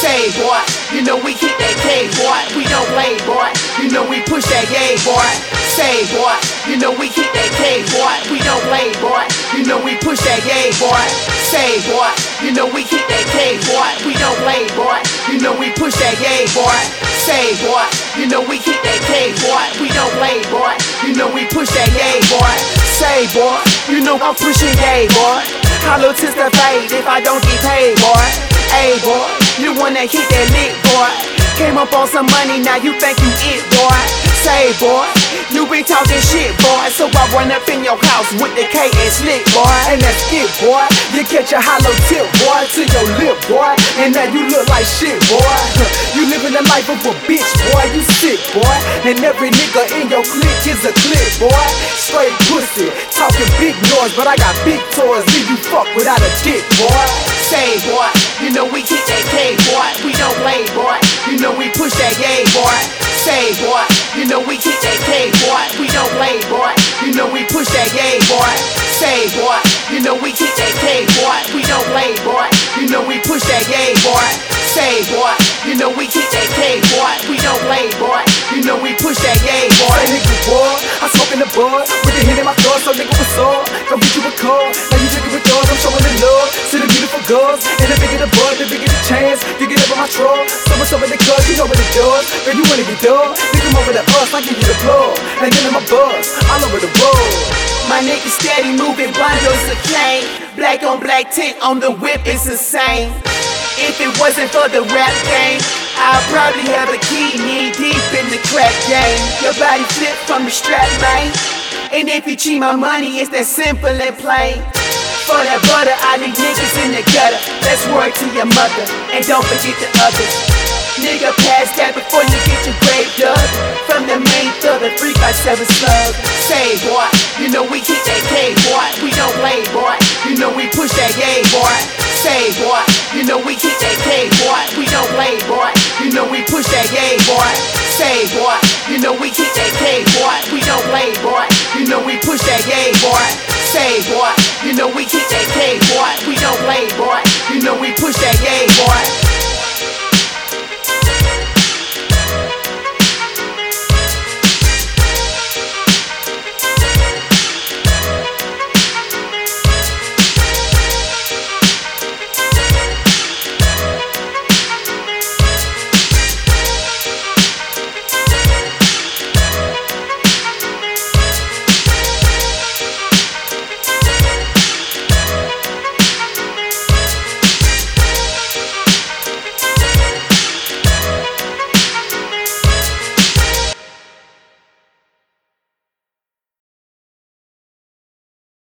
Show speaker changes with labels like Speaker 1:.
Speaker 1: Say, boy, you know we keep that K, boy. We don't play, boy. You know we push that yay, boy. Say, boy, you know we keep that K, boy. We don't play, boy. You know we push that yay, boy. Say, boy, you know we keep that K, boy. We don't play, boy. You know we push that yay, boy. Say, boy, you know we keep that K, boy. We don't play, boy. You know we push that yay, boy. Say, boy, you know I'm pushing yay, boy. Hollow to the fade if I don't get paid, boy. Hey, boy, you wanna hit that lick, boy. Came up on some money, now you think you it, boy. Say, boy, you be talking shit, boy. So I run up in your house with the K and slick, boy. And that's it, boy. You catch a hollow tip, boy, to your lip, boy. And now you look like shit, boy. You living the life of a bitch, boy. You sick, boy. And every nigga in your clique is a clique, boy. Straight pussy, talking big noise, but I got big toys. Leave you fuck without a dick, boy. Say, boy, you know we keep that K, boy. We don't play, boy. You know we push that yay, boy. Say, boy, you know we keep that K, boy. We don't play, boy. You know we push that yay, boy. Say, boy, you know we keep that K, boy. We don't play, boy. You know we push that yay, boy. Say, boy, you know we keep that K, boy. We don't play, boy. You know we push that yay, boy.
Speaker 2: Say, nigga, boy, I'm smoking the bud with the hit in my throat, so nigga, what's up? Come get you a call. Now you drinking with dogs, I'm showing the love to the beautiful girls. And the bigger the bud, the bigger the chance. You get up on my truck, so in the club, you know what it does. Girl, you wanna get done? You come over to us, I give you the plug. And then in my buzz, all over the world.
Speaker 1: My niggas steady moving bundles of cane. Black on black tint on the whip, it's insane. If it wasn't for the rap game, I'd probably have a key knee deep in the crack game. Your body flip from the strap, man. And if you cheat my money, it's that simple and plain. For that butter, I leave niggas in the gutter. Let's work to your mother, and don't forget the others. Nigga, pass that before you get your grave dug. From the main thug, the 357 slug. Say, boy, you know we keep that K, boy. We don't play, boy. You know we push that yay, boy. Say, boy, you know we keep that K, boy. We don't play, boy. You know we push that yay, boy. Say, boy, you know we keep that K, boy. We don't play, boy. You know we push that yay, boy. Say, boy, you know we keep that K, boy. We don't play, boy. You know we push that yay, boy.